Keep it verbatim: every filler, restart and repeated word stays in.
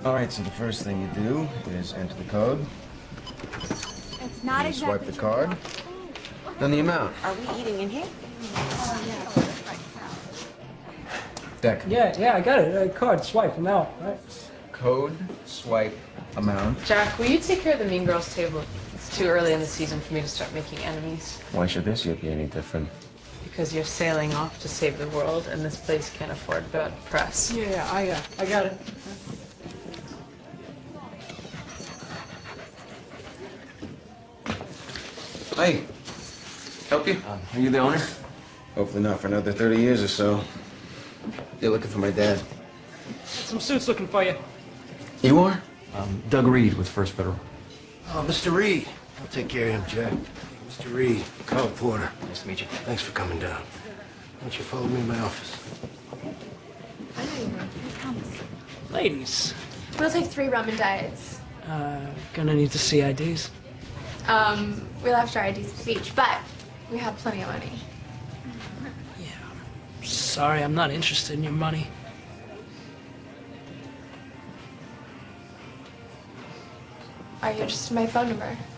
All right, so the first thing you do is enter the code. It's not You exactly. swipe the card. Then the amount. Are we eating in here? Oh, yeah. Deck. Yeah, yeah, I got it. Uh, card, swipe, amount, right? Code, swipe, amount. Jack, will you take care of the Mean Girls table? It's too early in the season for me to start making enemies. Why should this year be any different? Because you're sailing off to save the world, and this place can't afford bad press. Yeah, yeah, I, uh, I got it. Hey, help you? Um, are you the owner? Hopefully not for another thirty years or so. You're looking for my dad. Some suits looking for you. You are? Um, Doug Reed with First Federal. Oh, Mister Reed. I'll take care of him, Jack. Mister Reed, Carl Porter. Nice to meet you. Thanks for coming down. Why don't you follow me in my office? I know you will. I promise. Ladies, We'll take three rum and diets. uh, gonna need to see I Ds. Um, we left our I Ds at the beach, but we have plenty of money. Yeah, I'm sorry, I'm not interested in your money. Are you interested in my phone number?